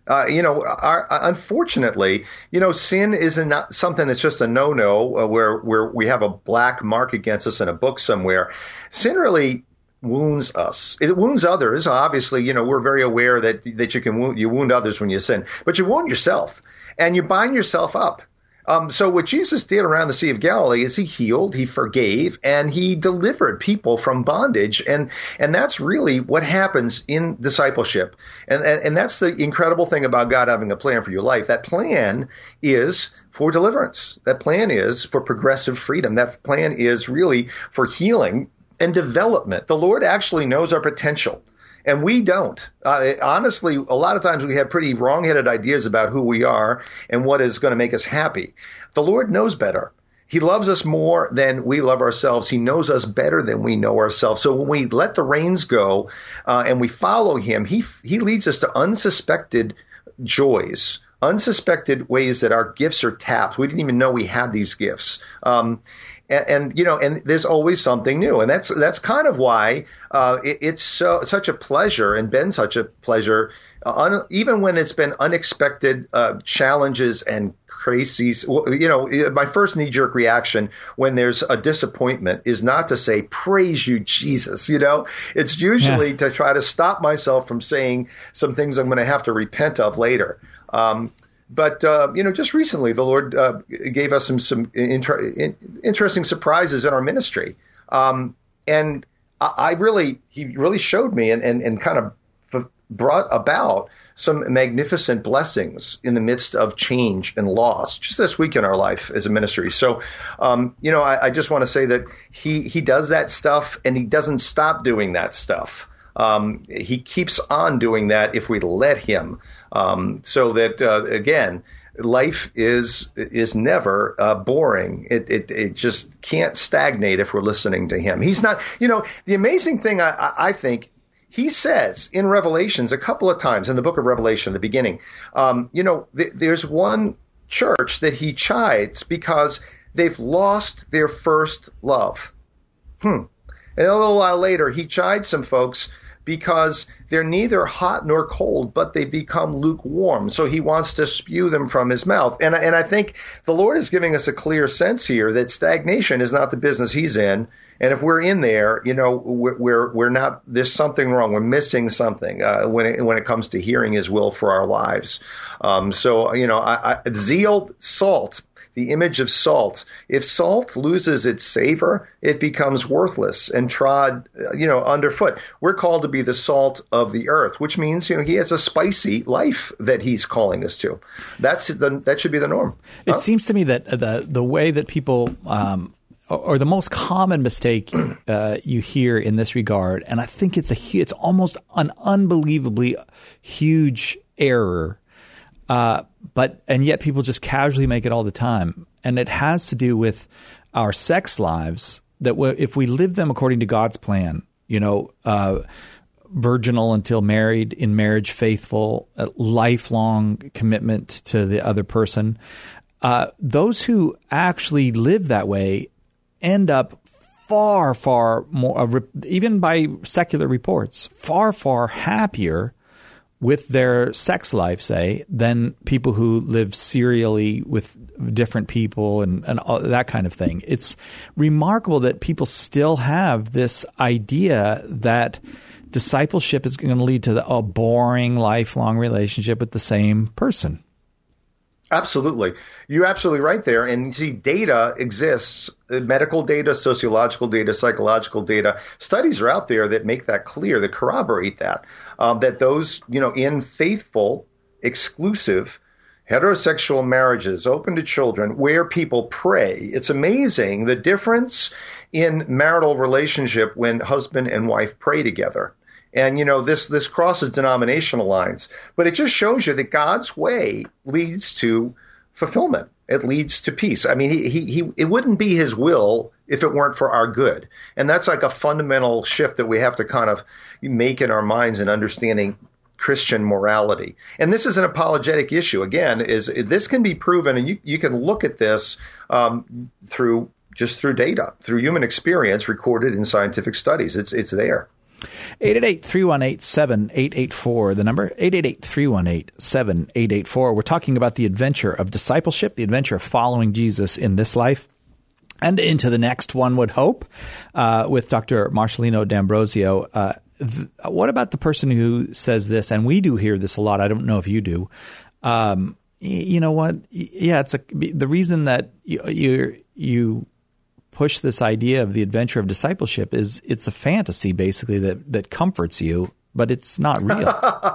Uh, you know, our, unfortunately, you know, sin is not something that's just a no-no uh, where where we have a black mark against us in a book somewhere. Sin really wounds us. It wounds others. Obviously, you know, we're very aware that that you can wound, you wound others when you sin, but you wound yourself and you bind yourself up. Um, so what Jesus did around the Sea of Galilee is he healed, he forgave, and he delivered people from bondage. And and that's really what happens in discipleship. And, and, and that's the incredible thing about God having a plan for your life. That plan is for deliverance. That plan is for progressive freedom. That plan is really for healing and development. The Lord actually knows our potential. And we don't. Uh, honestly, a lot of times we have pretty wrong-headed ideas about who we are and what is going to make us happy. The Lord knows better. He loves us more than we love ourselves. He knows us better than we know ourselves. So when we let the reins go uh, and we follow him, he he leads us to unsuspected joys, unsuspected ways that our gifts are tapped. We didn't even know we had these gifts. Um And, and, you know, and there's always something new. And that's that's kind of why uh, it, it's so such a pleasure and been such a pleasure, uh, un, even when it's been unexpected uh, challenges and crises. You know, my first knee-jerk reaction when there's a disappointment is not to say, praise you, Jesus. You know, it's usually yeah. to try to stop myself from saying some things I'm going to have to repent of later. Um But, uh, you know, just recently, the Lord uh, gave us some some inter- in, interesting surprises in our ministry. Um, and I, I really, he really showed me and, and, and kind of f- brought about some magnificent blessings in the midst of change and loss just this week in our life as a ministry. So, um, you know, I, I just want to say that he, he does that stuff and he doesn't stop doing that stuff. Um, he keeps on doing that if we let him. Um, so that, uh, again, life is is never uh, boring. It, it it just can't stagnate if we're listening to him. He's not, you know, the amazing thing I, I think he says in Revelations a couple of times in the book of Revelation, the beginning, um, you know, th- there's one church that he chides because they've lost their first love. Hmm. And a little while later, he chides some folks because they're neither hot nor cold, but they become lukewarm. So he wants to spew them from his mouth. And, and I think the Lord is giving us a clear sense here that stagnation is not the business he's in. And if we're in there, you know, we're we're, we're not, there's something wrong. We're missing something uh, when it, when it comes to hearing his will for our lives. Um, so, you know, I, I, zeal, salt, the image of salt. If salt loses its savor, it becomes worthless and trod, you know, underfoot. We're called to be the salt of the earth, which means, you know, he has a spicy life that he's calling us to. That's the, that should be the norm. It huh? seems to me that the the way that people, um, or the most common mistake uh, you hear in this regard, and I think it's a it's almost an unbelievably huge error. Uh, but and yet people just casually make it all the time, and it has to do with our sex lives. That w- if we live them according to God's plan, you know, uh, virginal until married, in marriage faithful, a lifelong commitment to the other person. Uh, those who actually live that way end up far, far more, uh, even by secular reports, far, far happier with their sex life, say, than people who live serially with different people and, and all that kind of thing. It's remarkable that people still have this idea that discipleship is going to lead to the, a boring, lifelong relationship with the same person. Absolutely. You're absolutely right there. And you see, data exists, medical data, sociological data, psychological data. Studies are out there that make that clear, that corroborate that, um, that those, you know, in faithful, exclusive, heterosexual marriages, open to children, where people pray. It's amazing the difference in marital relationship when husband and wife pray together. And, you know, this this crosses denominational lines, but it just shows you that God's way leads to fulfillment. It leads to peace. I mean, he, he, he, it wouldn't be his will if it weren't for our good. And that's like a fundamental shift that we have to kind of make in our minds in understanding Christian morality. And this is an apologetic issue. Again, is this can be proven, and you, you can look at this um, through just through data, through human experience recorded in scientific studies. It's it's there. eight eight eight, three one eight, seven eight eight four, the number, eight eight eight, three one eight, seven eight eight four. We're talking about the adventure of discipleship, the adventure of following Jesus in this life and into the next, one would hope, uh, with Doctor Marcelino D'Ambrosio. Uh, th- what about the person who says this, and we do hear this a lot, I don't know if you do, um, y- you know what, yeah, it's a, the reason that you, you, you push this idea of the adventure of discipleship is it's a fantasy basically that, that comforts you, but it's not real.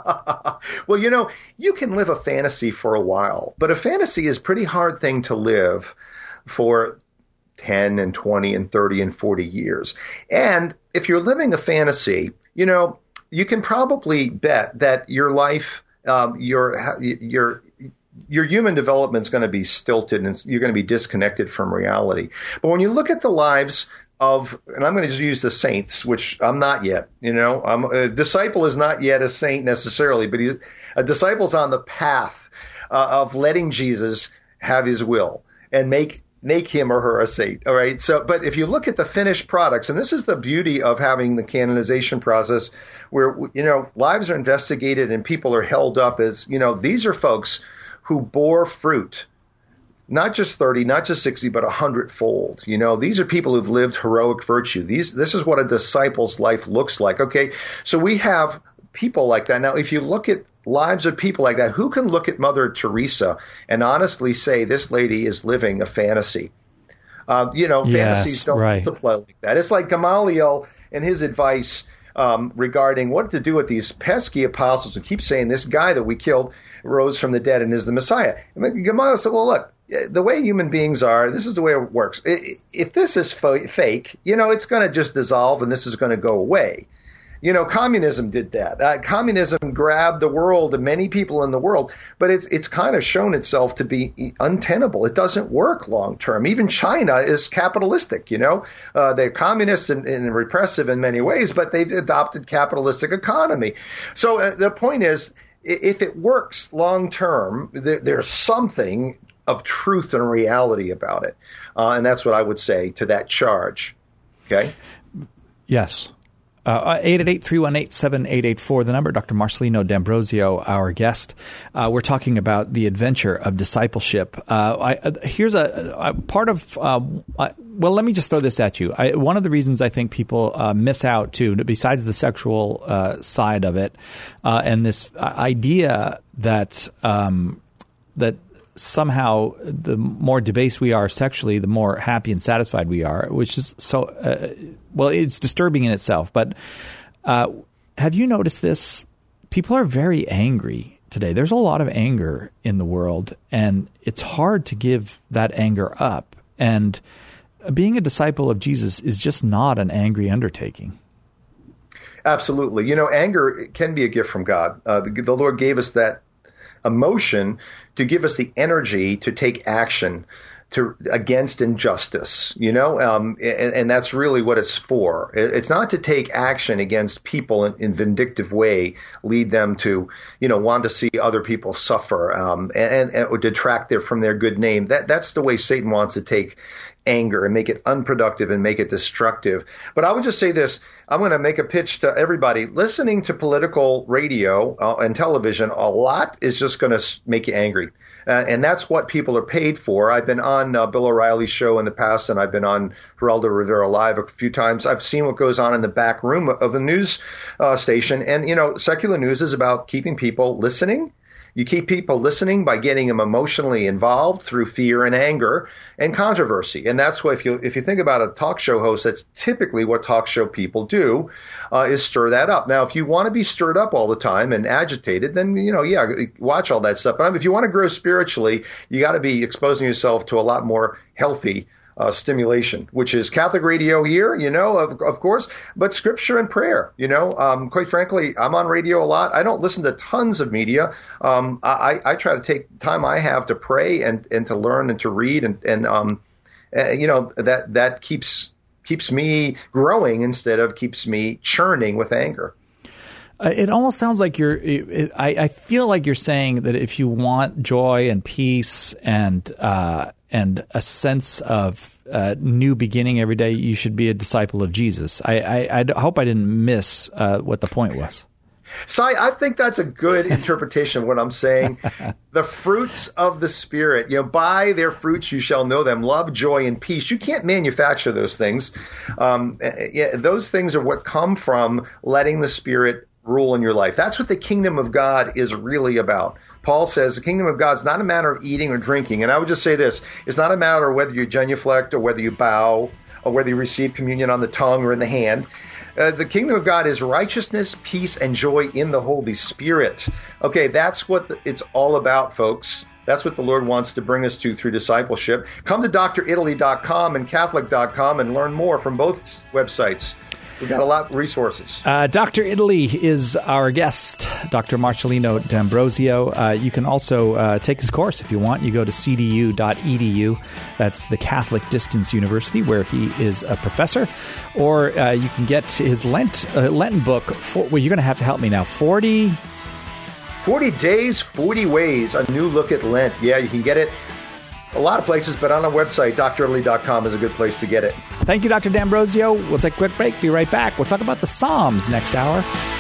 Well, you know, you can live a fantasy for a while, but a fantasy is a pretty hard thing to live for ten and twenty and thirty and forty years. And if you're living a fantasy, you know, you can probably bet that your life, um, your, your, your human development is going to be stilted and you're going to be disconnected from reality. But when you look at the lives of, and I'm going to just use the saints, which I'm not yet, you know, I'm, a disciple is not yet a saint necessarily, but he's, a disciple's on the path uh, of letting Jesus have his will and make make him or her a saint. All right. So, but if you look at the finished products, and this is the beauty of having the canonization process where, you know, lives are investigated and people are held up as, you know, these are folks who bore fruit, not just thirty, not just sixty, but a hundredfold. You know, these are people who've lived heroic virtue. These, this is what a disciple's life looks like. Okay. So we have people like that. Now, if you look at lives of people like that, who can look at Mother Teresa and honestly say this lady is living a fantasy? Uh, you know, yes, fantasies don't right. multiply like that. It's like Gamaliel and his advice um, regarding what to do with these pesky apostles who keep saying this guy that we killed rose from the dead and is the Messiah. And Gamaliel said, well, look, the way human beings are, this is the way it works. If this is fake, you know, it's going to just dissolve and this is going to go away. You know, communism did that. Uh, communism grabbed the world and many people in the world, but it's it's kind of shown itself to be untenable. It doesn't work long term. Even China is capitalistic, you know. Uh, they're communist and, and repressive in many ways, but they've adopted capitalistic economy. So uh, the point is, if it works long term, there, there's something of truth and reality about it. Uh, and that's what I would say to that charge. Okay? Yes. Uh, eight eight eight, three one eight, seven eight eight four, the number. Doctor Marcelino D'Ambrosio, our guest. Uh, we're talking about the adventure of discipleship. Uh, I, uh, here's a, a part of, uh, I, well, let me just throw this at you. I, one of the reasons I think people uh, miss out, too, besides the sexual uh, side of it, uh, and this idea that um, that somehow the more debased we are sexually, the more happy and satisfied we are, which is so, uh, well, it's disturbing in itself. But uh, have you noticed this? People are very angry today. There's a lot of anger in the world, and it's hard to give that anger up. And being a disciple of Jesus is just not an angry undertaking. Absolutely. You know, anger can be a gift from God. Uh, the, the Lord gave us that emotion to give us the energy to take action to against injustice, you know, um, and, and that's really what it's for. It's not to take action against people in, in vindictive way, lead them to, you know, want to see other people suffer, um, and, and or detract their, from their good name. That that's the way Satan wants to take anger and make it unproductive and make it destructive. But I would just say this. I'm going to make a pitch to everybody. Listening to political radio uh, and television a lot is just going to make you angry. Uh, and that's what people are paid for. I've been on uh, Bill O'Reilly's show in the past, and I've been on Geraldo Rivera Live a few times. I've seen what goes on in the back room of the news uh, station. And, you know, secular news is about keeping people listening. You keep people listening by getting them emotionally involved through fear and anger and controversy. And that's what, if you if you think about a talk show host, that's typically what talk show people do, uh, is stir that up. Now, if you want to be stirred up all the time and agitated, then, you know, yeah, watch all that stuff. But if you want to grow spiritually, you got to be exposing yourself to a lot more healthy Uh, stimulation, which is Catholic radio here, you know, of, of course, but scripture and prayer, you know. Um, quite frankly, I'm on radio a lot. I don't listen to tons of media. Um, I, I try to take time I have to pray and, and to learn and to read, and, and um, uh, you know, that that keeps keeps me growing instead of keeps me churning with anger. Uh, it almost sounds like you're it, – I, I feel like you're saying that if you want joy and peace and uh, and a sense of uh, new beginning every day, you should be a disciple of Jesus. I, I, I hope I didn't miss uh, what the point was. Si, I think that's a good interpretation of what I'm saying. The fruits of the Spirit, you know, by their fruits you shall know them, love, joy, and peace. You can't manufacture those things. Um, yeah, those things are what come from letting the Spirit rule in your life. That's what the kingdom of God is really about. Paul says the kingdom of God is not a matter of eating or drinking. And I would just say this, it's not a matter of whether you genuflect or whether you bow or whether you receive communion on the tongue or in the hand. Uh, the kingdom of God is righteousness, peace, and joy in the Holy Spirit. Okay, that's what the, it's all about, folks. That's what the Lord wants to bring us to through discipleship. Come to D R italy dot com and Catholic dot com and learn more from both websites. We've got a lot of resources. Uh, Doctor Italy is our guest, Doctor Marcelino D'Ambrosio. Uh, you can also uh, take his course if you want. You go to c d u dot e d u. That's the Catholic Distance University, where he is a professor. Or uh, you can get his Lent uh, Lenten book. For, well, you're going to have to help me now. forty forty days, forty ways, a new look at Lent. Yeah, you can get it a lot of places, but on our website, D R italy dot com is a good place to get it. Thank you, Doctor D'Ambrosio. We'll take a quick break. Be right back. We'll talk about the Psalms next hour.